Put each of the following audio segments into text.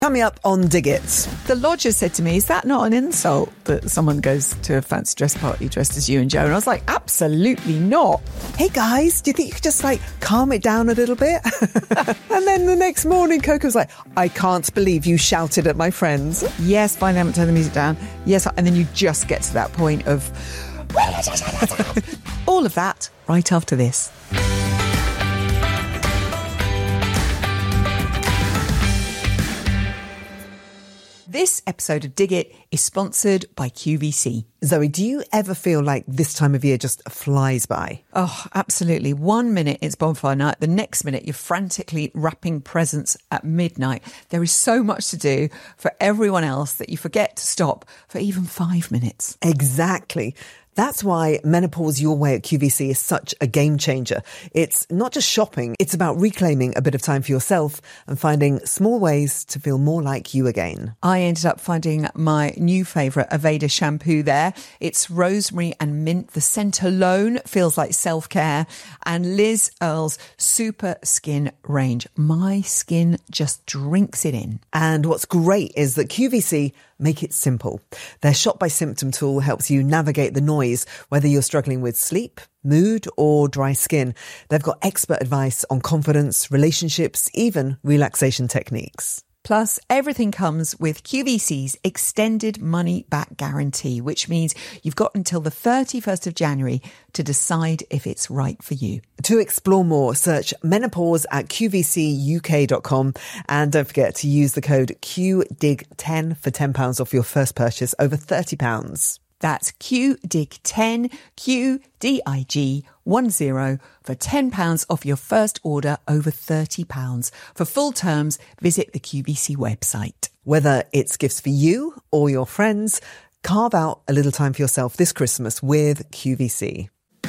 Coming up on Dig It. The lodger said to me, is that not an insult that someone goes to a fancy dress party dressed as you and Joe? And I was like, absolutely not. Hey guys, do you think you could just calm it down a little bit? And then the next morning, Coco was like, I can't believe you shouted at my friends. Yes, finally haven't turned the music down. Yes, and then you just get to that point of all of that right after this. This episode of Dig It is sponsored by QVC. Zoe, do you ever feel like this time of year just flies by? Oh, absolutely. 1 minute it's bonfire night. The next minute you're frantically wrapping presents at midnight. There is so much to do for everyone else that you forget to stop for even 5 minutes. Exactly. That's why Menopause Your Way at QVC is such a game changer. It's not just shopping, it's about reclaiming a bit of time for yourself and finding small ways to feel more like you again. I ended up finding my new favourite Aveda shampoo there. It's rosemary and mint. The scent alone feels like self-care. And Liz Earle's Super Skin range. My skin just drinks it in. And what's great is that QVC make it simple. Their shop by symptom tool helps you navigate the noise, whether you're struggling with sleep, mood or dry skin. They've got expert advice on confidence, relationships, even relaxation techniques. Plus, everything comes with QVC's extended money back guarantee, which means you've got until the 31st of January to decide if it's right for you. To explore more, search menopause at qvcuk.com and don't forget to use the code QDIG10 for £10 off your first purchase over £30. That's QDIG10, QDIG10 for £10 off your first order over £30. For full terms, visit the QVC website. Whether it's gifts for you or your friends, carve out a little time for yourself this Christmas with QVC.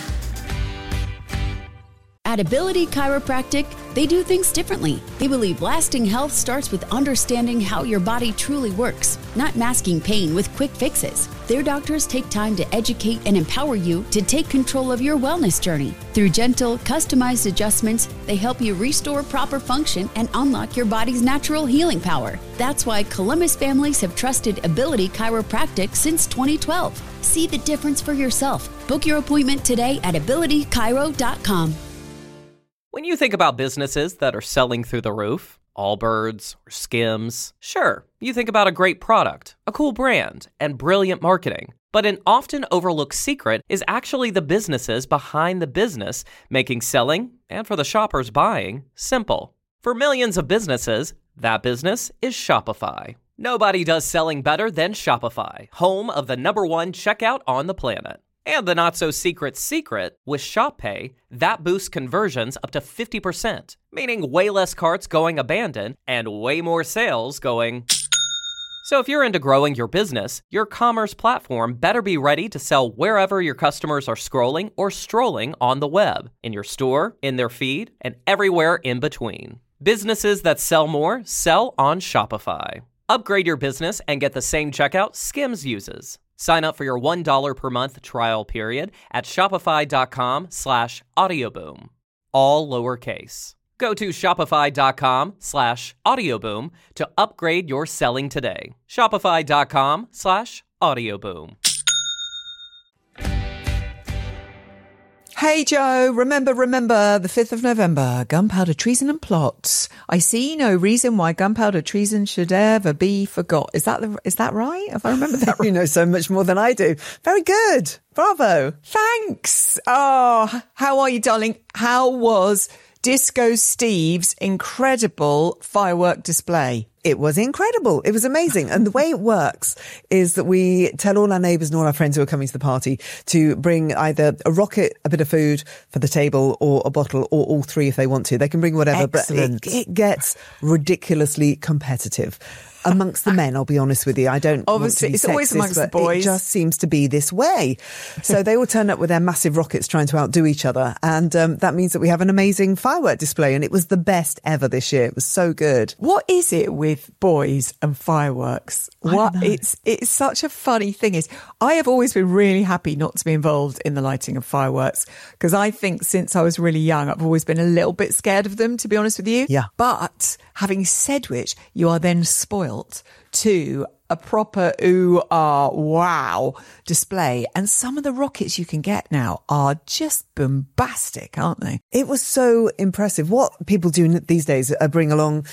At Ability Chiropractic, they do things differently. They believe lasting health starts with understanding how your body truly works, not masking pain with quick fixes. Their doctors take time to educate and empower you to take control of your wellness journey. Through gentle, customized adjustments, they help you restore proper function and unlock your body's natural healing power. That's why Columbus families have trusted Ability Chiropractic since 2012. See the difference for yourself. Book your appointment today at abilitychiro.com. When you think about businesses that are selling through the roof, Allbirds or Skims, sure, you think about a great product, a cool brand, and brilliant marketing. But an often overlooked secret is actually the businesses behind the business making selling, and for the shoppers buying, simple. For millions of businesses, that business is Shopify. Nobody does selling better than Shopify, home of the #1 checkout on the planet. And the not-so-secret secret, with Shop Pay, that boosts conversions up to 50%, meaning way less carts going abandoned and way more sales going... So if you're into growing your business, your commerce platform better be ready to sell wherever your customers are scrolling or strolling on the web, in your store, in their feed, and everywhere in between. Businesses that sell more sell on Shopify. Upgrade your business and get the same checkout Skims uses. Sign up for your $1 per month trial period at shopify.com/audioboom. All lowercase. Go to shopify.com/audioboom to upgrade your selling today. Shopify.com/audioboom. Hey Joe, remember, the 5th of November, gunpowder treason and plots. I see no reason why gunpowder treason should ever be forgot. Is that right? If I remember that right? You know so much more than I do. Very good. Bravo. Thanks. Oh, how are you, darling? How was Disco Steve's incredible firework display? It was incredible. It was amazing. And the way it works is that we tell all our neighbours and all our friends who are coming to the party to bring either a rocket, a bit of food for the table, or a bottle, or all three if they want to. They can bring whatever. Excellent. But it gets ridiculously competitive. amongst the men, I'll be honest with you. I don't Obviously, want it's to be always sexist, amongst the but boys. It just seems to be this way. So they all turn up with their massive rockets trying to outdo each other. And that means that we have an amazing firework display. And it was the best ever this year. It was so good. What is it with boys and fireworks? don't know. It's such a funny thing. I have always been really happy not to be involved in the lighting of fireworks, because I think since I was really young, I've always been a little bit scared of them, to be honest with you. Yeah. But having said which, you are then spoilt to a proper ooh, ah, wow display. And some of the rockets you can get now are just bombastic, aren't they? It was so impressive. What people do these days are bring along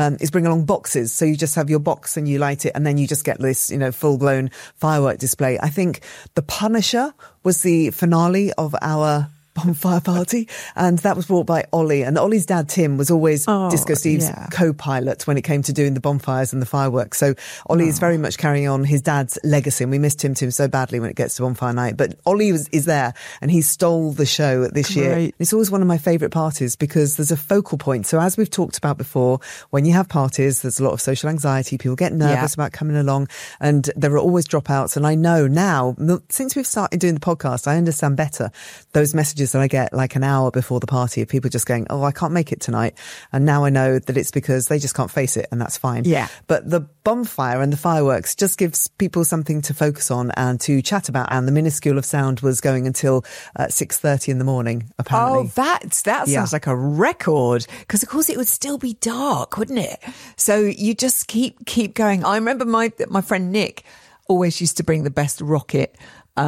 boxes. So you just have your box and you light it, and then you just get this, full blown firework display. I think the Punisher was the finale of our bonfire party, and that was brought by Ollie, and Ollie's dad Tim was always Disco Steve's co-pilot when it came to doing the bonfires and the fireworks. So Ollie is very much carrying on his dad's legacy, and we miss Tim so badly when it gets to bonfire night, but Ollie is there, and he stole the show this year. It's always one of my favourite parties because there's a focal point. So as we've talked about before, when you have parties, there's a lot of social anxiety, people get nervous about coming along, and there are always dropouts. And I know now, since we've started doing the podcast, I understand better those messages that I get like an hour before the party of people just going, I can't make it tonight. And now I know that it's because they just can't face it, and that's fine. Yeah. But the bonfire and the fireworks just gives people something to focus on and to chat about. And the Minuscule of Sound was going until 6:30 in the morning, apparently. Oh, that sounds like a record, because of course it would still be dark, wouldn't it? So you just keep going. I remember my friend Nick always used to bring the best rocket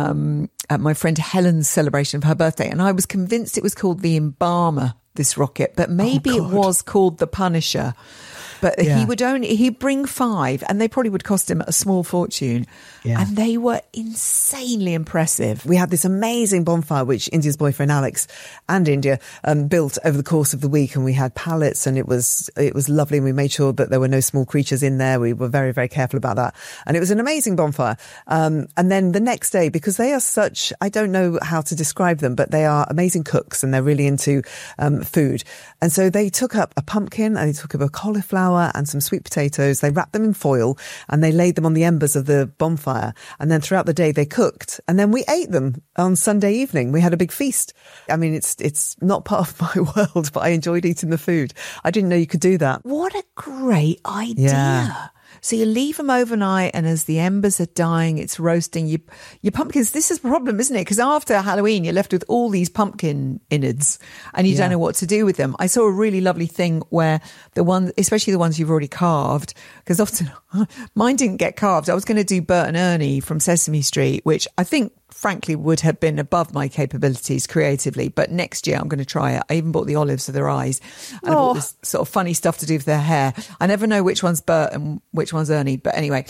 at my friend Helen's celebration of her birthday, and I was convinced it was called the Embalmer, this rocket, but maybe it was called the Punisher. But he'd bring 5, and they probably would cost him a small fortune. Yeah. And they were insanely impressive. We had this amazing bonfire, which India's boyfriend Alex and India built over the course of the week. And we had pallets, and it was lovely. And we made sure that there were no small creatures in there. We were very, very careful about that. And it was an amazing bonfire. And then the next day, because they are such, I don't know how to describe them, but they are amazing cooks, and they're really into food. And so they took up a pumpkin, and they took up a cauliflower and some sweet potatoes. They wrapped them in foil, and they laid them on the embers of the bonfire. And then throughout the day they cooked, and then we ate them on Sunday evening. We had a big feast. I mean, it's not part of my world, but I enjoyed eating the food. I didn't know you could do that. What a great idea. Yeah. So you leave them overnight, and as the embers are dying, it's roasting your pumpkins. This is a problem, isn't it? Because after Halloween, you're left with all these pumpkin innards, and you don't know what to do with them. I saw a really lovely thing where especially the ones you've already carved, because often mine didn't get carved. I was going to do Bert and Ernie from Sesame Street, which I think frankly would have been above my capabilities creatively, but next year I'm going to try it. I even bought the olives for their eyes, and I bought this sort of funny stuff to do for their hair. I never know which one's Bert and which one's Ernie, but anyway.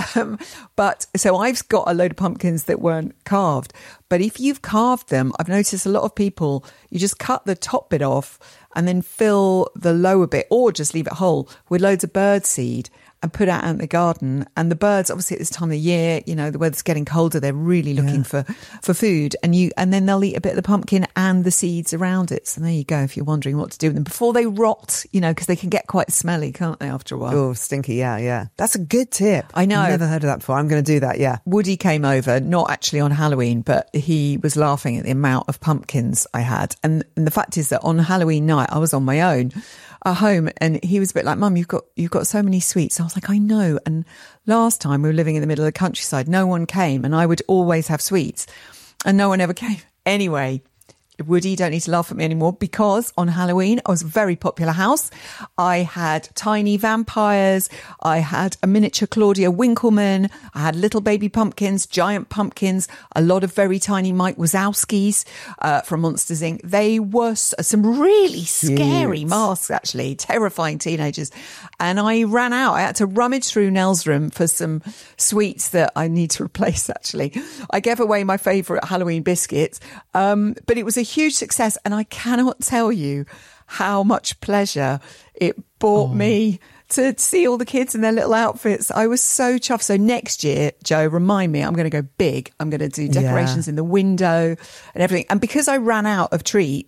But so I've got a load of pumpkins that weren't carved, but if you've carved them, I've noticed a lot of people, you just cut the top bit off and then fill the lower bit, or just leave it whole, with loads of bird seed and put it out in the garden. And the birds, obviously at this time of year, the weather's getting colder, they're really looking for food, and then they'll eat a bit of the pumpkin and the seeds around it. So there you go, if you're wondering what to do with them before they rot, because they can get quite smelly, can't they, after a while? Oh, stinky, yeah. That's a good tip. I know. I've never heard of that before. I'm going to do that, yeah. Woody came over, not actually on Halloween, but he was laughing at the amount of pumpkins I had. And the fact is that on Halloween night, I was on my own at home, and he was a bit like, Mum, you've got so many sweets. I was like, I know. And last time we were living in the middle of the countryside, no one came, and I would always have sweets, and no one ever came. Anyway, Woody, don't need to laugh at me anymore, because on Halloween, I was a very popular house. I had tiny vampires. I had a miniature Claudia Winkleman. I had little baby pumpkins, giant pumpkins, a lot of very tiny Mike Wazowskis from Monsters, Inc. They were some really scary masks, actually, terrifying teenagers. And I ran out. I had to rummage through Nell's room for some sweets that I need to replace, actually. I gave away my favourite Halloween biscuits, but it was a huge success, and I cannot tell you how much pleasure it brought me to see all the kids in their little outfits. I was so chuffed. So next year, Joe, remind me, I'm going to go big. I'm going to do decorations in the window and everything. And because I ran out of treats,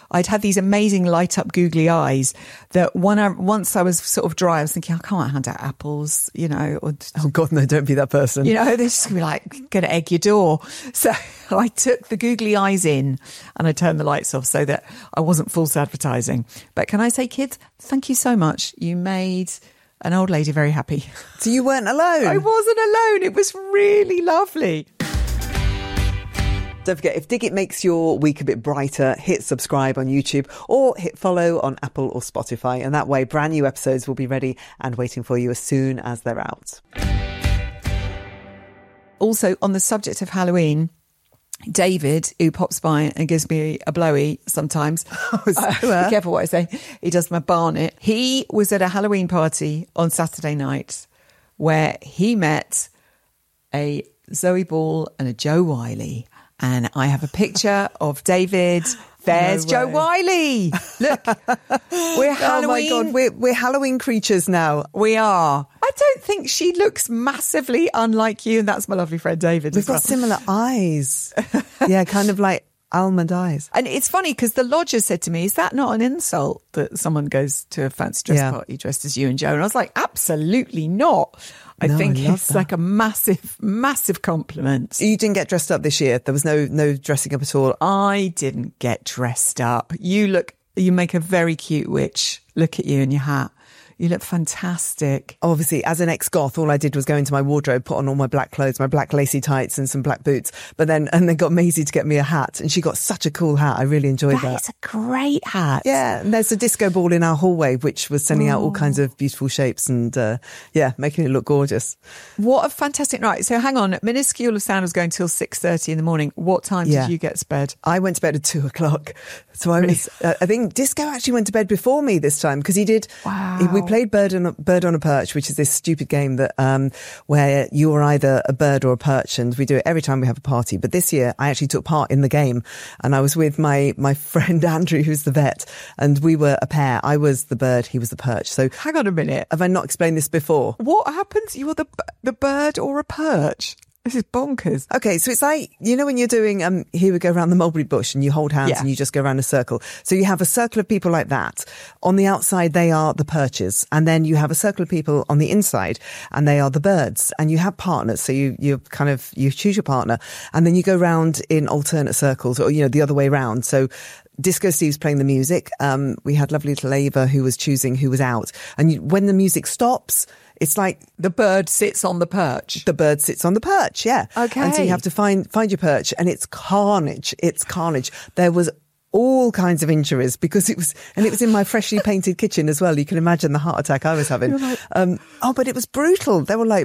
I'd had these amazing light up googly eyes that once I was sort of dry, I was thinking, I can't hand out apples, you know. Or, oh God, no, don't be that person. You know, they're just going to be like, going to egg your door. So I took the googly eyes in and I turned the lights off so that I wasn't false advertising. But can I say, kids, thank you so much. You made an old lady very happy. So you weren't alone? I wasn't alone. It was really lovely. Don't forget, if Dig It makes your week a bit brighter, hit subscribe on YouTube or hit follow on Apple or Spotify. And that way, brand new episodes will be ready and waiting for you as soon as they're out. Also, on the subject of Halloween, David, who pops by and gives me a blowy sometimes. Be careful what I say. He does my barnet. He was at a Halloween party on Saturday night where he met a Zoe Ball and a Joe Wiley. And I have a picture of David. There's Joe Wiley. Look, we're Halloween. Oh my God, we're Halloween creatures now. We are. I don't think she looks massively unlike you. And that's my lovely friend David. We've got similar eyes. Yeah, kind of like almond eyes. And it's funny because the lodger said to me, is that not an insult that someone goes to a fancy dress party dressed as you and Joe? And I was like, absolutely not. I think it's like a massive compliment. You didn't get dressed up this year. There was no dressing up at all. I didn't get dressed up. You make a very cute witch. Look at you in your hat. You look fantastic. Obviously, as an ex-goth, all I did was go into my wardrobe, put on all my black clothes, my black lacy tights and some black boots. But then got Maisie to get me a hat, and she got such a cool hat. I really enjoyed that. That is a great hat. Yeah, and there's a disco ball in our hallway, which was sending out all kinds of beautiful shapes and, making it look gorgeous. What a fantastic night. So hang on, Minuscule of Sound was going till 6:30 in the morning. What time did you get to bed? I went to bed at 2:00. So I was, I think Disco actually went to bed before me this time because he did. Wow. We played Bird on a Perch, which is this stupid game that where you are either a bird or a perch, and we do it every time we have a party. But this year, I actually took part in the game, and I was with my friend Andrew, who's the vet, and we were a pair. I was the bird, he was the perch. So hang on a minute, have I not explained this before? What happens? You are the bird or a perch? This is bonkers. Okay, so it's like, you know when you're doing, here we go around the mulberry bush and you hold hands and you just go around a circle. So you have a circle of people like that. On the outside, they are the perches. And then you have a circle of people on the inside and they are the birds. And you have partners. So you choose your partner and then you go round in alternate circles or, the other way round. So Disco Steve's playing the music. We had lovely little Ava who was choosing who was out. And when the music stops, it's like the bird sits on the perch. The bird sits on the perch, yeah. Okay. And so you have to find your perch, and it's carnage. It's carnage. There was all kinds of injuries because it was in my freshly painted kitchen as well. You can imagine the heart attack I was having. But it was brutal. There were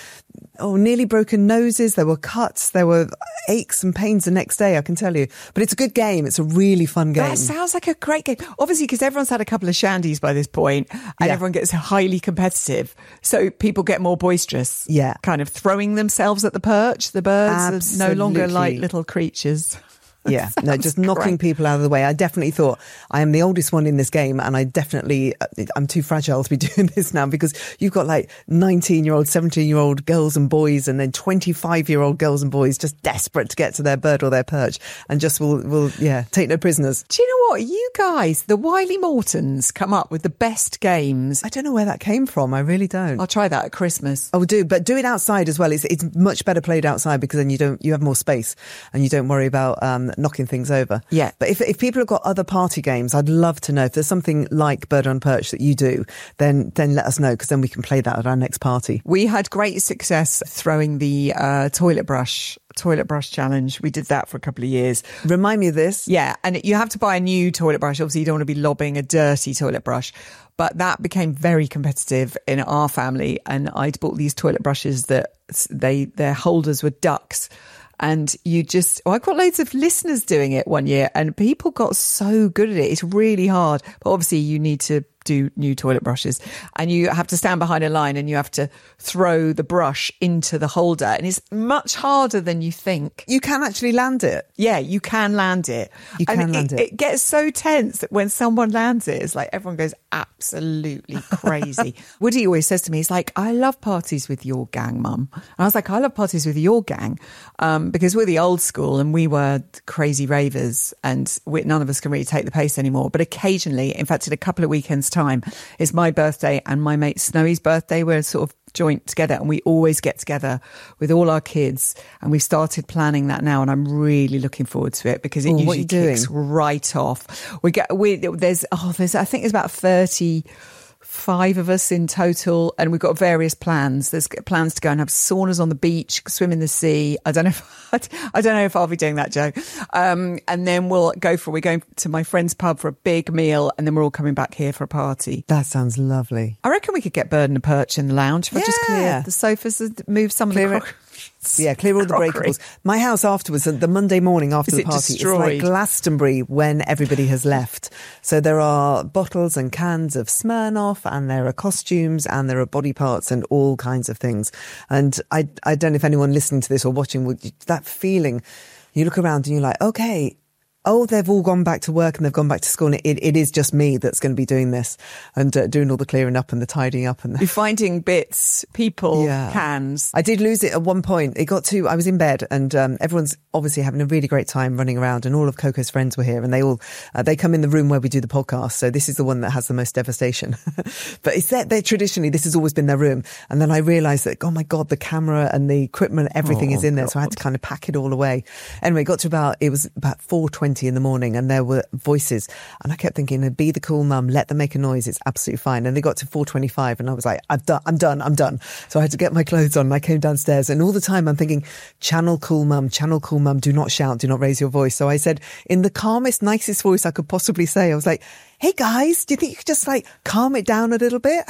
nearly broken noses. There were cuts. There were aches and pains the next day, I can tell you. But it's a good game. It's a really fun game. That sounds like a great game. Obviously, because everyone's had a couple of shandies by this point and everyone gets highly competitive. So people get more boisterous. Yeah. Kind of throwing themselves at the perch. The birds are no longer like little creatures. Yeah, no, just knocking people out of the way. I definitely thought I am the oldest one in this game and I'm too fragile to be doing this now because you've got like 19-year-old, 17-year-old girls and boys and then 25-year-old girls and boys just desperate to get to their bird or their perch and just will take no prisoners. Do you know what? You guys, the Wiley Mortons come up with the best games. I don't know where that came from. I really don't. I'll try that at Christmas. Oh, but do it outside as well. It's much better played outside because then you have more space and you don't worry about knocking things over. Yeah. But if people have got other party games, I'd love to know. If there's something like Bird on Perch that you do, then let us know because then we can play that at our next party. We had great success throwing the toilet brush challenge. We did that for a couple of years. Remind me of this. Yeah. And you have to buy a new toilet brush. Obviously, you don't want to be lobbing a dirty toilet brush. But that became very competitive in our family. And I'd bought these toilet brushes that their holders were ducks. And I got loads of listeners doing it one year and people got so good at it. It's really hard. But obviously you need to do new toilet brushes, and you have to stand behind a line and you have to throw the brush into the holder, and it's much harder than you think. You can actually land it. Yeah, you can land it. You can land it. It gets so tense that when someone lands it, it's like everyone goes absolutely crazy. Woody always says to me, he's like, I love parties with your gang, Mum. And I was like, I love parties with your gang, because we're the old school and we were crazy ravers, and none of us can really take the pace anymore. But occasionally, in fact, in a couple of weekends' time, it's my birthday and my mate Snowy's birthday. We're sort of joint together, and we always get together with all our kids, and we've started planning that now, and I'm really looking forward to it because it usually kicks right off. There's I think there's about 35 of us in total, and we've got various plans. There's plans to go and have saunas on the beach, swim in the sea. I don't know if I'll be doing that, Joe. And then we're going to my friend's pub for a big meal, and then we're all coming back here for a party. That sounds lovely. I reckon we could get Bird and a Perch in the lounge if I just clear the sofas and move some of the clear all the breakables. My house afterwards, the Monday morning after the party, it's like Glastonbury when everybody has left. So there are bottles and cans of Smirnoff, and there are costumes, and there are body parts and all kinds of things. And I don't know if anyone listening to this or watching, that feeling, you look around and you're like, okay, oh, they've all gone back to work and they've gone back to school, and it is just me that's going to be doing this and doing all the clearing up and the tidying up. And you're finding bits, people, cans. I did lose it at one point. It got to, I was in bed, and everyone's obviously having a really great time running around, and all of Coco's friends were here, and they come in the room where we do the podcast. So this is the one that has the most devastation. But it's that traditionally, this has always been their room. And then I realised that, oh my God, the camera and the equipment, everything is in there. So I had to kind of pack it all away. Anyway, it was about 4:20 in the morning, and there were voices, and I kept thinking, be the cool mum, let them make a noise, it's absolutely fine. And they got to 4:25 and I was like, I'm done. So I had to get my clothes on, and I came downstairs, and all the time I'm thinking, channel cool mum, do not shout, do not raise your voice. So I said, in the calmest, nicest voice I could possibly say, I was like, hey guys, do you think you could just like calm it down a little bit?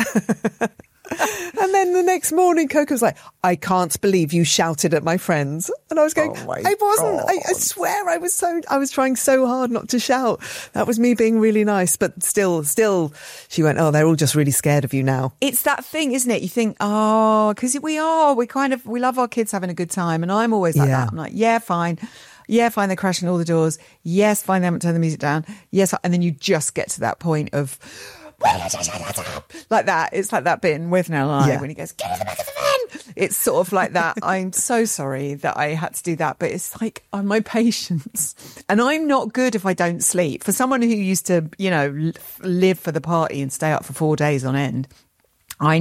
And then the next morning, Coco was like, I can't believe you shouted at my friends. And I was going, I wasn't. I swear I was trying so hard not to shout. That was me being really nice. But still, she went, oh, they're all just really scared of you now. It's that thing, isn't it? You think, because we love our kids having a good time. And I'm always like that. I'm like, yeah, fine. Yeah, fine, they're crashing all the doors. Yes, fine, they haven't turned the music down. Yes, and then you just get to that point of like that. It's like that bit in With No Lie when he goes, get in the microphone. It's sort of like that. I'm so sorry that I had to do that, but it's like, my patience. And I'm not good if I don't sleep. For someone who used to, live for the party and stay up for 4 days on end, I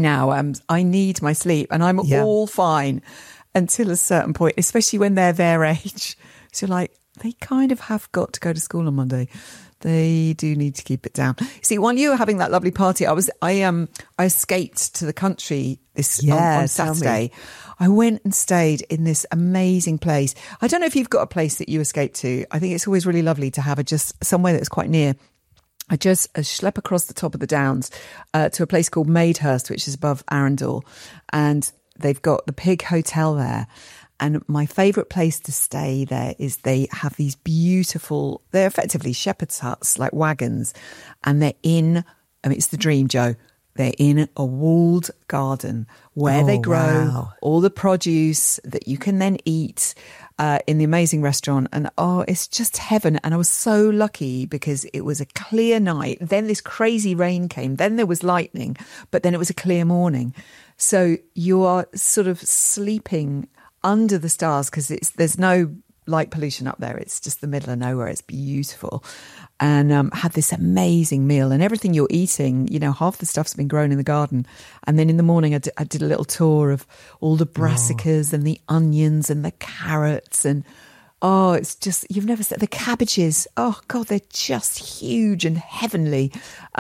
need my sleep, and I'm all fine until a certain point, especially when they're their age. So like, they kind of have got to go to school on Monday. They do need to keep it down. See, while you were having that lovely party, I escaped to the country on Saturday. I went and stayed in this amazing place. I don't know if you've got a place that you escape to. I think it's always really lovely to have just somewhere that's quite near. I just schlep across the top of the Downs to a place called Maidhurst, which is above Arundel, and they've got the Pig Hotel there. And my favourite place to stay there is they have these beautiful, they're effectively shepherd's huts, like wagons. And they're it's the dream, Joe. They're in a walled garden where they grow all the produce that you can then eat in the amazing restaurant. And it's just heaven. And I was so lucky because it was a clear night. Then this crazy rain came. Then there was lightning, but then it was a clear morning. So you are sort of sleeping under the stars because there's no light pollution up there. It's just the middle of nowhere. It's beautiful. And had this amazing meal, and everything you're eating, half the stuff's been grown in the garden. And then in the morning I did a little tour of all the brassicas and the onions and the carrots, and it's just, you've never seen the cabbages. Oh God, they're just huge and heavenly.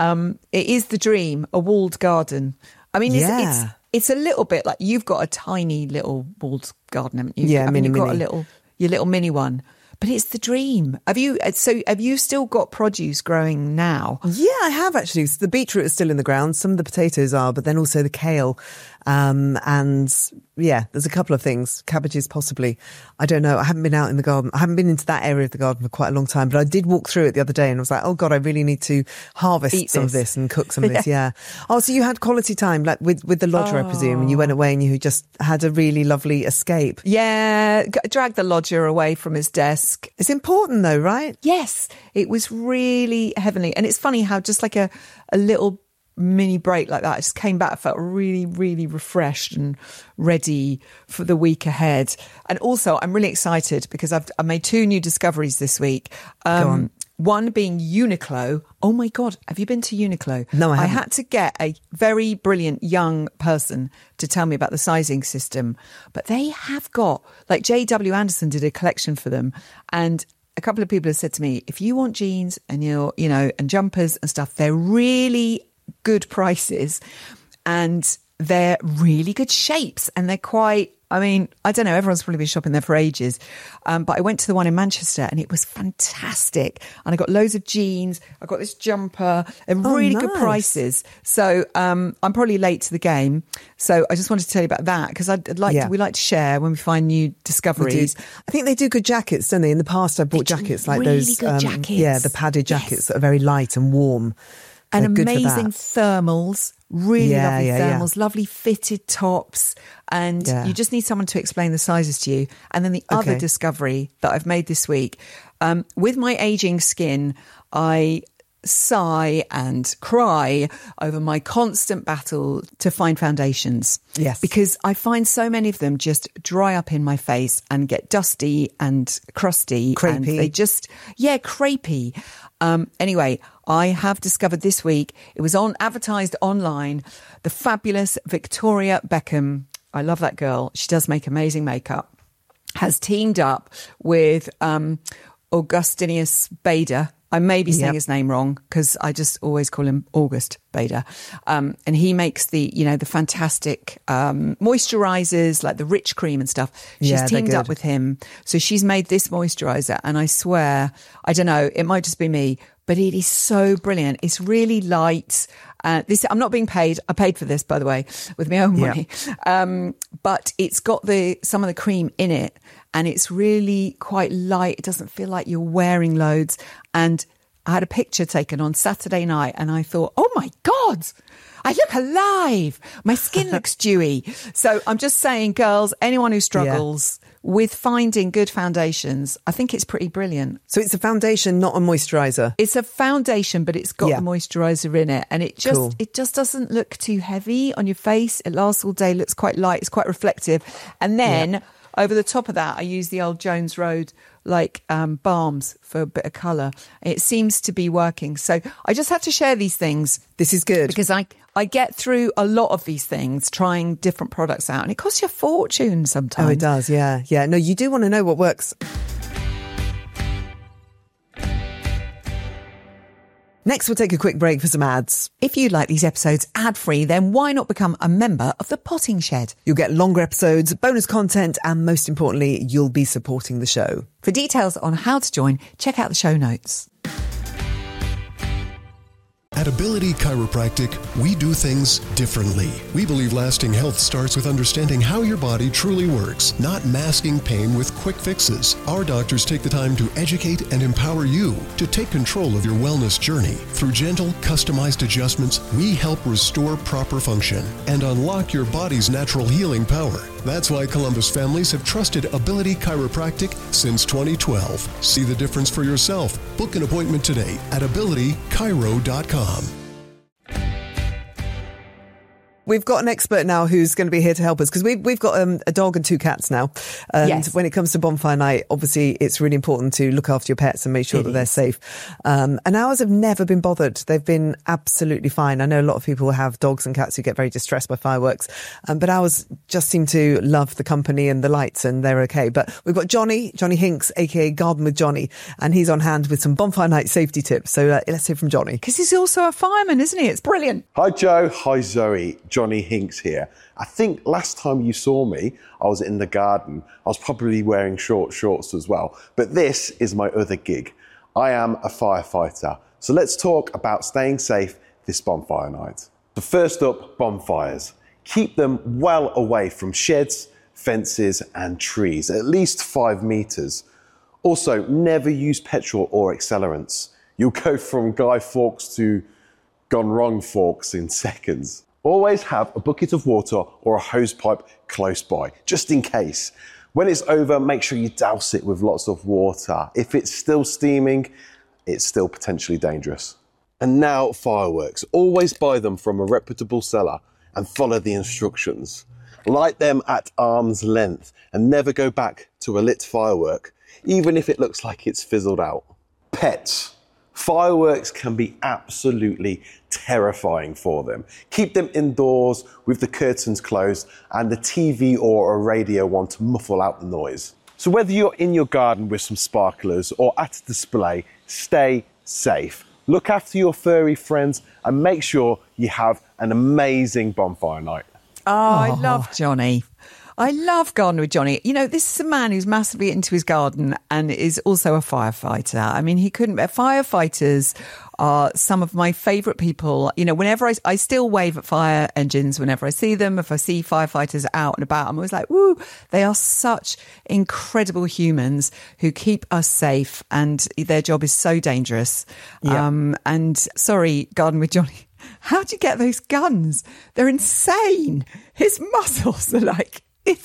It is the dream, a walled garden. I mean, it's a little bit like you've got a tiny little walled garden, haven't you? Yeah, you've got your little mini one. But it's the dream. Have you still got produce growing now? Yeah, I have actually. So the beetroot is still in the ground. Some of the potatoes are, but then also the kale And yeah, there's a couple of things. Cabbages, possibly. I don't know. I haven't been out in the garden. I haven't been into that area of the garden for quite a long time, but I did walk through it the other day and I was like, oh God, I really need to harvest some of this and cook some of this. Yeah. Oh, so you had quality time, like with the lodger, I presume, and you went away and you just had a really lovely escape. Yeah, dragged the lodger away from his desk. It's important though, right? Yes, it was really heavenly. And it's funny how just like a little mini break like that, I just came back, felt really, really refreshed and ready for the week ahead. And also, I'm really excited because I made 2 new discoveries this week. Go on. One being Uniqlo. Oh my God, have you been to Uniqlo? No, I haven't. I had to get a very brilliant young person to tell me about the sizing system. But they have got, like J.W. Anderson did a collection for them. And a couple of people have said to me, if you want jeans and and jumpers and stuff, they're really good prices and they're really good shapes and they're quite, I mean, I don't know, everyone's probably been shopping there for ages. But I went to the one in Manchester and it was fantastic. And I got loads of jeans. I got this jumper and really good prices. So I'm probably late to the game. So I just wanted to tell you about that because we like to share when we find new discoveries. I think they do good jackets, don't they? In the past, I bought jackets like really those. Good jackets. Yeah, the padded jackets that are very light and warm. And They're amazing thermals, really lovely thermals, lovely fitted tops. And you just need someone to explain the sizes to you. And then the other discovery that I've made this week, with my aging skin, I sigh and cry over my constant battle to find foundations. Yes. Because I find so many of them just dry up in my face and get dusty and crusty. Crepey. And they just, crepey. Anyway, I have discovered this week, it was advertised online, the fabulous Victoria Beckham. I love that girl. She does make amazing makeup. Has teamed up with Augustinius Bader. I may be saying his name wrong because I just always call him August Bader. And he makes the fantastic moisturizers, like the rich cream and stuff. She's teamed up with him. So she's made this moisturizer. And I swear, I don't know, it might just be me, but it is so brilliant. It's really light. I'm not being paid. I paid for this, by the way, with my own money. But it's got some of the cream in it and it's really quite light. It doesn't feel like you're wearing loads. And I had a picture taken on Saturday night and I thought, oh my God, I look alive. My skin looks dewy. So I'm just saying, girls, anyone who struggles with finding good foundations, I think it's pretty brilliant. So it's a foundation, not a moisturiser. It's a foundation, but it's got the moisturiser in it. And it just doesn't look too heavy on your face. It lasts all day, looks quite light. It's quite reflective. And then over the top of that, I use the old Jones Road balms for a bit of colour. It seems to be working. So I just have to share these things. This is good. Because I get through a lot of these things, trying different products out. And it costs you a fortune sometimes. Oh, it does, yeah. Yeah, no, you do want to know what works. Next, we'll take a quick break for some ads. If you like these episodes ad-free, then why not become a member of the Potting Shed? You'll get longer episodes, bonus content, and most importantly, you'll be supporting the show. For details on how to join, check out the show notes. At Ability Chiropractic, we do things differently. We believe lasting health starts with understanding how your body truly works, not masking pain with quick fixes. Our doctors take the time to educate and empower you to take control of your wellness journey. Through gentle, customized adjustments, we help restore proper function and unlock your body's natural healing power. That's why Columbus families have trusted Ability Chiropractic since 2012. See the difference for yourself. Book an appointment today at abilitychiro.com. We've got an expert now who's going to be here to help us because we've got a dog and 2 cats now. And when it comes to bonfire night, obviously it's really important to look after your pets and make sure that they're safe. And ours have never been bothered. They've been absolutely fine. I know a lot of people have dogs and cats who get very distressed by fireworks, but ours just seem to love the company and the lights and they're okay. But we've got Johnny Hinks, aka Garden with Johnny, and he's on hand with some bonfire night safety tips. So let's hear from Johnny. Because he's also a fireman, isn't he? It's brilliant. Hi Joe, hi Zoe. Johnny Hinks here. I think last time you saw me, I was in the garden. I was probably wearing short shorts as well. But this is my other gig. I am a firefighter. So let's talk about staying safe this bonfire night. So first up, bonfires. Keep them well away from sheds, fences and trees, at least 5 metres. Also, never use petrol or accelerants. You'll go from Guy Fawkes to gone wrong Fawkes in seconds. Always have a bucket of water or a hose pipe close by, just in case. When it's over, make sure you douse it with lots of water. If it's still steaming, it's still potentially dangerous. And now fireworks. Always buy them from a reputable seller and follow the instructions. Light them at arm's length and never go back to a lit firework, even if it looks like it's fizzled out. Pets. Fireworks can be absolutely terrifying for them. Keep them indoors with the curtains closed and the TV or a radio on to muffle out the noise. So whether you're in your garden with some sparklers or at a display, stay safe. Look after your furry friends and make sure you have an amazing bonfire night. Oh, I love Johnny. I love Gardening with Johnny. You know, this is a man who's massively into his garden and is also a firefighter. I mean, firefighters are some of my favourite people. You know, whenever I still wave at fire engines whenever I see them. If I see firefighters out and about, I'm always like, woo, they are such incredible humans who keep us safe and their job is so dangerous. Yeah. And sorry, Gardening with Johnny, how'd you get those guns? They're insane. His muscles are like...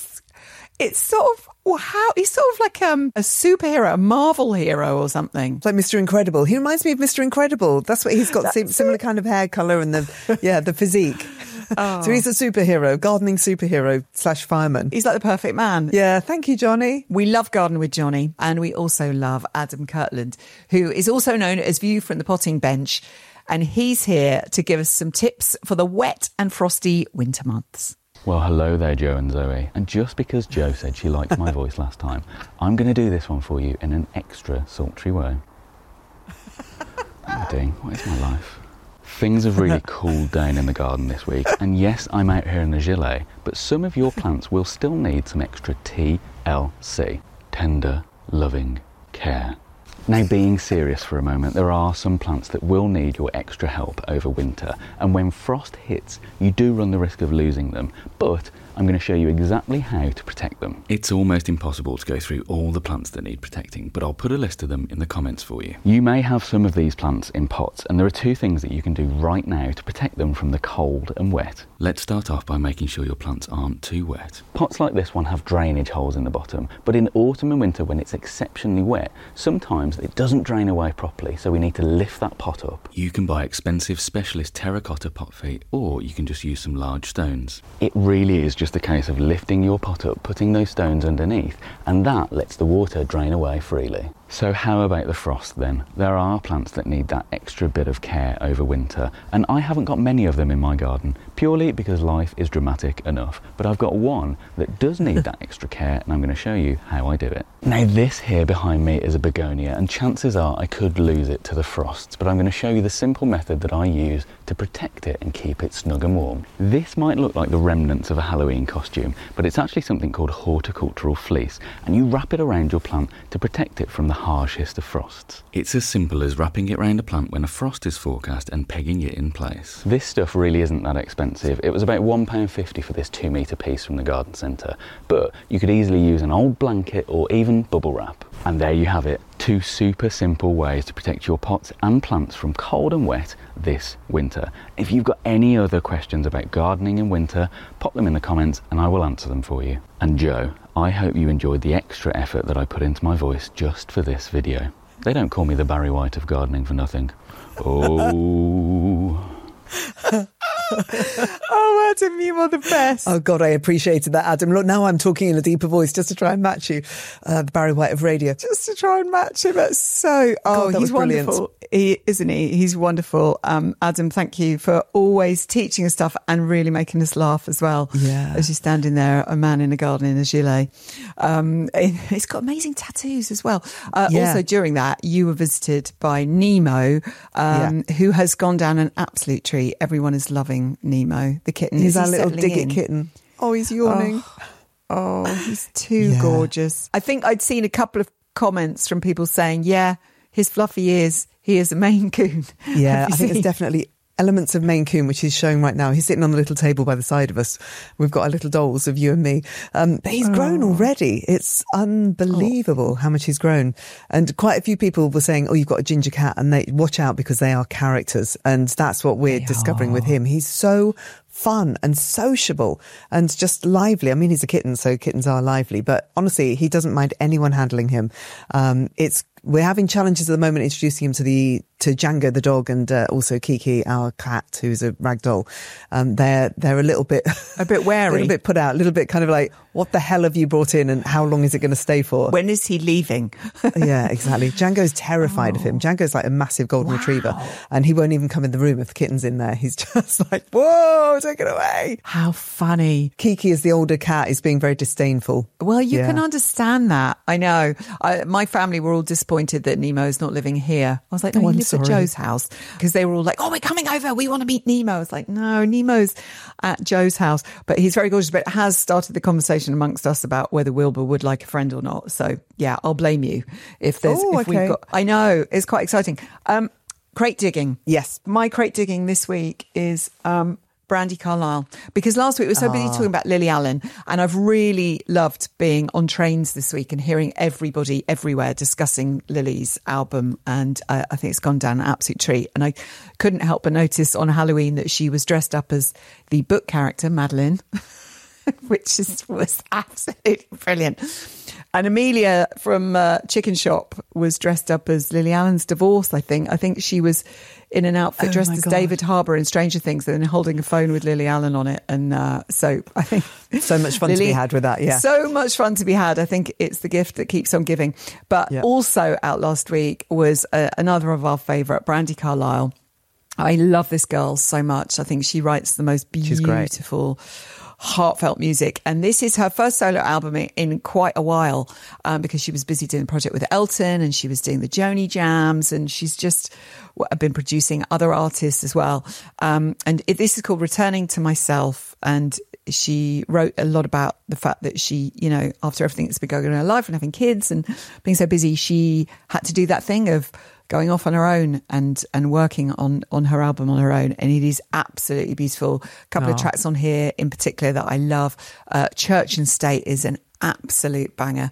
It's sort of, well, he's sort of like a superhero, a Marvel hero or something. It's like Mr. Incredible. He reminds me of Mr. Incredible. That's what he's got, similar kind of hair colour and the physique. So he's a superhero, gardening superhero / fireman. He's like the perfect man. Yeah, thank you, Johnny. We love Gardening with Johnny, and we also love Adam Kirtland, who is also known as View from the Potting Bench, and he's here to give us some tips for the wet and frosty winter months. Well, hello there, Joe and Zoe. And just because Joe said she liked my voice last time, I'm going to do this one for you in an extra sultry way. What am I doing? What is my life? Things have really cooled down in the garden this week. And yes, I'm out here in a gilet, but some of your plants will still need some extra TLC. Tender, loving care. Now, being serious for a moment, there are some plants that will need your extra help over winter, and when frost hits, you do run the risk of losing them, but I'm going to show you exactly how to protect them. It's almost impossible to go through all the plants that need protecting, but I'll put a list of them in the comments for you. You may have some of these plants in pots, and there are 2 things that you can do right now to protect them from the cold and wet. Let's start off by making sure your plants aren't too wet. Pots like this one have drainage holes in the bottom, but in autumn and winter when it's exceptionally wet, sometimes it doesn't drain away properly, so we need to lift that pot up. You can buy expensive specialist terracotta pot feet, or you can just use some large stones. It really is just a case of lifting your pot up, putting those stones underneath, and that lets the water drain away freely. So how about the frost then? There are plants that need that extra bit of care over winter, and I haven't got many of them in my garden, purely because life is dramatic enough, but I've got one that does need that extra care, and I'm going to show you how I do it. Now this here behind me is a begonia, and chances are I could lose it to the frosts, but I'm going to show you the simple method that I use to protect it and keep it snug and warm. This might look like the remnants of a Halloween costume, but it's actually something called horticultural fleece, and you wrap it around your plant to protect it from the harshest of frosts. It's as simple as wrapping it around a plant when a frost is forecast and pegging it in place. This stuff really isn't that expensive. It was about £1.50 for this 2-metre piece from the garden centre, but you could easily use an old blanket or even bubble wrap. And there you have it, 2 super simple ways to protect your pots and plants from cold and wet this winter. If you've got any other questions about gardening in winter, pop them in the comments and I will answer them for you. And Joe, I hope you enjoyed the extra effort that I put into my voice just for this video. They don't call me the Barry White of gardening for nothing. Oh... Oh, Adam, you are the best. Oh, God, I appreciated that, Adam. Look, now I'm talking in a deeper voice just to try and match you, the Barry White of radio. Just to try and match him. That's so... Oh, God, he's wonderful. Isn't he? He's wonderful. Adam, thank you for always teaching us stuff and really making us laugh as well. Yeah. As you're standing there, a man in a garden in a gilet. He's got amazing tattoos as well. Also, during that, you were visited by Nemo, who has gone down an absolute treat. Everyone is loving Nemo, the kitten. He's our little Diggit kitten. Oh, he's yawning. Oh, he's too gorgeous. I think I'd seen a couple of comments from people saying, yeah, his fluffy ears, he is a Maine Coon. Yeah, I think there's definitely Elements of Maine Coon, which he's showing right now. He's sitting on the little table by the side of us. We've got our little dolls of you and me. But he's grown already. It's unbelievable how much he's grown. And quite a few people were saying, oh, you've got a ginger cat, and they watch out because they are characters. And that's what we're discovering with him. He's so fun and sociable and just lively. I mean, he's a kitten, so kittens are lively, but honestly, he doesn't mind anyone handling him. We're having challenges at the moment introducing him to Django the dog and also Kiki, our cat, who's a rag doll. They're a little bit wary, a little bit put out, a little bit kind of like, what the hell have you brought in and how long is it going to stay for? When is he leaving? Yeah, exactly. Django's terrified of him. Django's like a massive golden retriever, and he won't even come in the room if the kitten's in there. He's just like, whoa, take it away. How funny. Kiki, as the older cat, is being very disdainful. Well, you can understand that. I know. My family were all disappointed that Nemo's not living here. I was like, no, he lives at Joe's house, because they were all like, oh, we're coming over. We want to meet Nemo. I was like, no, Nemo's at Joe's house. But he's very gorgeous, but it has started the conversation amongst us about whether Wilbur would like a friend or not. So yeah, I'll blame you if we've got, I know, it's quite exciting. Crate digging. Yes. My crate digging this week is, Brandi Carlile, because last week we were so busy talking about Lily Allen, and I've really loved being on trains this week and hearing everybody everywhere discussing Lily's album, and I think it's gone down an absolute treat. And I couldn't help but notice on Halloween that she was dressed up as the book character Madeline, which was absolutely brilliant. And Amelia from Chicken Shop was dressed up as Lily Allen's divorce, I think. I think she was in an outfit dressed as David Harbour in Stranger Things and then holding a phone with Lily Allen on it. And so I think... So much fun to be had with that, yeah. So much fun to be had. I think it's the gift that keeps on giving. But also out last week was another of our favourite, Brandi Carlile. I love this girl so much. I think she writes the most beautiful, heartfelt music, and this is her first solo album in quite a while, because she was busy doing a project with Elton and she was doing the Joni Jams, and she's just been producing other artists as well. This is called Returning to Myself, and she wrote a lot about the fact that she, you know, after everything that's been going on in her life and having kids and being so busy, she had to do that thing of going off on her own and working on her album on her own. And it is absolutely beautiful. A couple of tracks on here in particular that I love. Church and State is an absolute banger.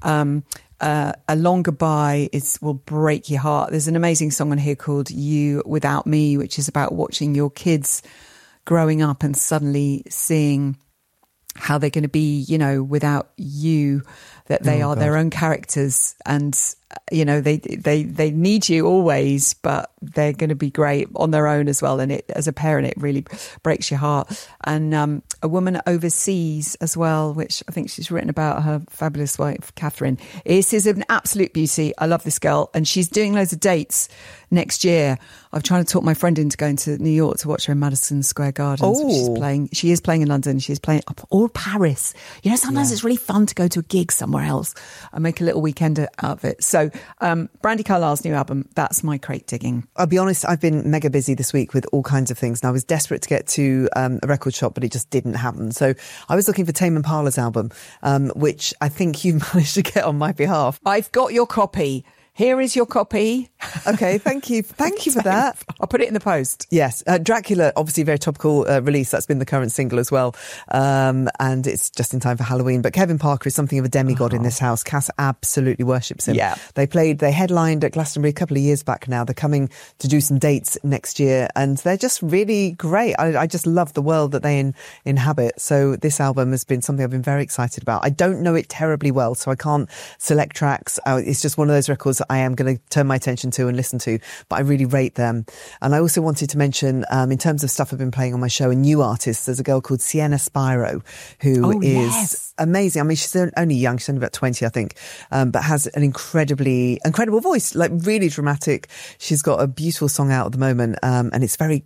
A Long Goodbye will break your heart. There's an amazing song on here called You Without Me, which is about watching your kids growing up and suddenly seeing how they're going to be, you know, without you, that they are their own characters, and you know, they need you always, but they're going to be great on their own as well. And it, as a parent, it really breaks your heart. And A Woman Overseas as well, which I think she's written about her fabulous wife, Catherine. This is an absolute beauty. I love this girl. And she's doing loads of dates next year. I'm trying to talk my friend into going to New York to watch her in Madison Square Garden. She is playing in London. She's playing or Paris. You know, sometimes it's really fun to go to a gig somewhere else and make a little weekend out of it. So Brandi Carlile's new album, that's my crate digging. I'll be honest, I've been mega busy this week with all kinds of things, and I was desperate to get to a record shop, but it just didn't happen. So I was looking for Tame Impala's album, which I think you managed to get on my behalf. I've got your copy. Here is your copy. Okay, thank you. Thank you for that. I'll put it in the post. Yes. Dracula, obviously very topical release. That's been the current single as well. And it's just in time for Halloween. But Kevin Parker is something of a demigod in this house. Cass absolutely worships him. Yeah. They headlined at Glastonbury a couple of years back now. They're coming to do some dates next year, and they're just really great. I just love the world that they inhabit. So this album has been something I've been very excited about. I don't know it terribly well, so I can't select tracks. It's just one of those records that I am going to turn my attention to and listen to, but I really rate them. And I also wanted to mention, in terms of stuff I've been playing on my show, a new artist. There's a girl called Sienna Spiro, who is amazing. I mean, she's only young. She's only about 20, I think, but has an incredible voice, like really dramatic. She's got a beautiful song out at the moment, and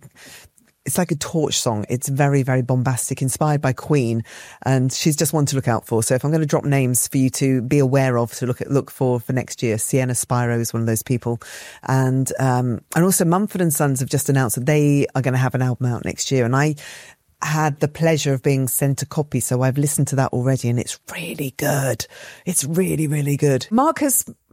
it's like a torch song. It's very, very bombastic, inspired by Queen. And she's just one to look out for. So if I'm going to drop names for you to be aware of, to look for next year, Sienna Spiro is one of those people. And also Mumford & Sons have just announced that they are going to have an album out next year. And I had the pleasure of being sent a copy, so I've listened to that already, and it's really good. It's really, really good. Marcus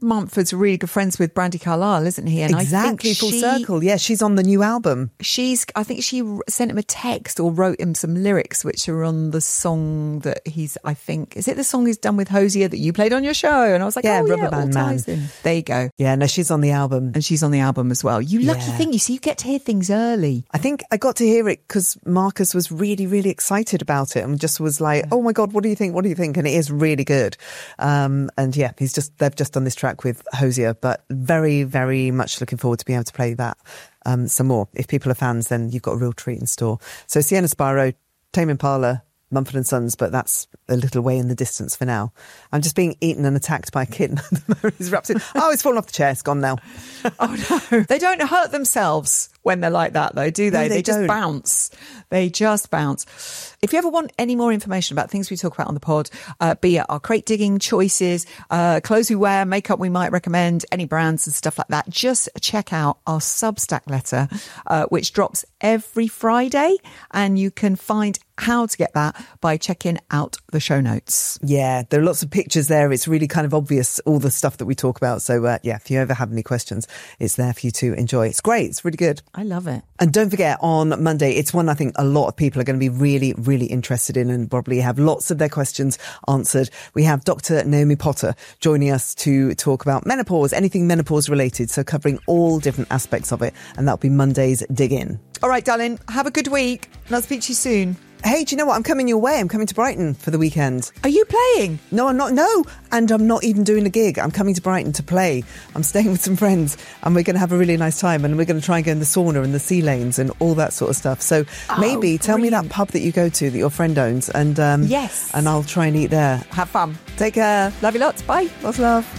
Mumford's really good friends with Brandi Carlile, isn't he? And Exactly, I think full circle. Yeah, she's on the new album. I think she sent him a text or wrote him some lyrics which are on the song that is it the song he's done with Hosier that you played on your show? And I was like, Rubber it all Band ties Man. in. There you go. Yeah, no, she's on the album. And she's on the album as well. You lucky thing, you see, you get to hear things early. I think I got to hear it because Marcus was really, really excited about it and just was like, oh my God, what do you think? What do you think? And it is really good. And yeah, they've just done this track with Hosier, but very, very much looking forward to being able to play that some more. If people are fans, then you've got a real treat in store. So Sienna Sparrow, Tame Impala, Mumford & Sons, but that's a little way in the distance for now. I'm just being eaten and attacked by a kitten. He's wrapped in. Oh, it's fallen off the chair. It's gone now. Oh no. They don't hurt themselves when they're like that though, do they? No, they just don't. bounce. They just bounce. If you ever want any more information about things we talk about on the pod, be it our crate digging choices, clothes we wear, makeup we might recommend, any brands and stuff like that, just check out our Substack letter, which drops every Friday. And you can find how to get that by checking out the show notes. Yeah, there are lots of pictures there. It's really kind of obvious, all the stuff that we talk about. So yeah, if you ever have any questions, it's there for you to enjoy. It's great. It's really good. I love it. And don't forget, on Monday, it's one I think a lot of people are going to be really, really interested in and probably have lots of their questions answered. We have Dr. Naomi Potter joining us to talk about menopause, anything menopause related. So covering all different aspects of it. And that'll be Monday's Dig In. All right, darling, have a good week. And I'll speak to you soon. Hey, do you know what? I'm coming your way. I'm coming to Brighton for the weekend. Are you playing? No, I'm not. No. And I'm not even doing a gig. I'm coming to Brighton to play. I'm staying with some friends and we're going to have a really nice time and we're going to try and go in the sauna and the sea lanes and all that sort of stuff. So maybe tell me that pub that you go to that your friend owns and yes, and I'll try and eat there. Have fun. Take care. Love you lots. Bye. Lots of love.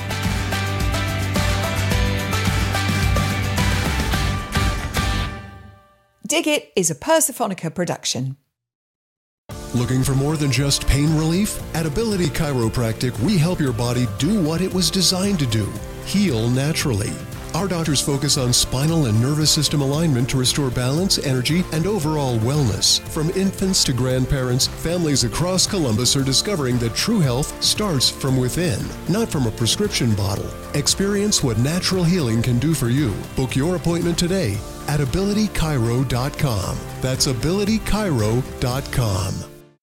Dig It is a Persephonica production. Looking for more than just pain relief? At Ability Chiropractic, we help your body do what it was designed to do, heal naturally. Our doctors focus on spinal and nervous system alignment to restore balance, energy, and overall wellness. From infants to grandparents, families across Columbus are discovering that true health starts from within, not from a prescription bottle. Experience what natural healing can do for you. Book your appointment today at abilitychiro.com. That's abilitychiro.com.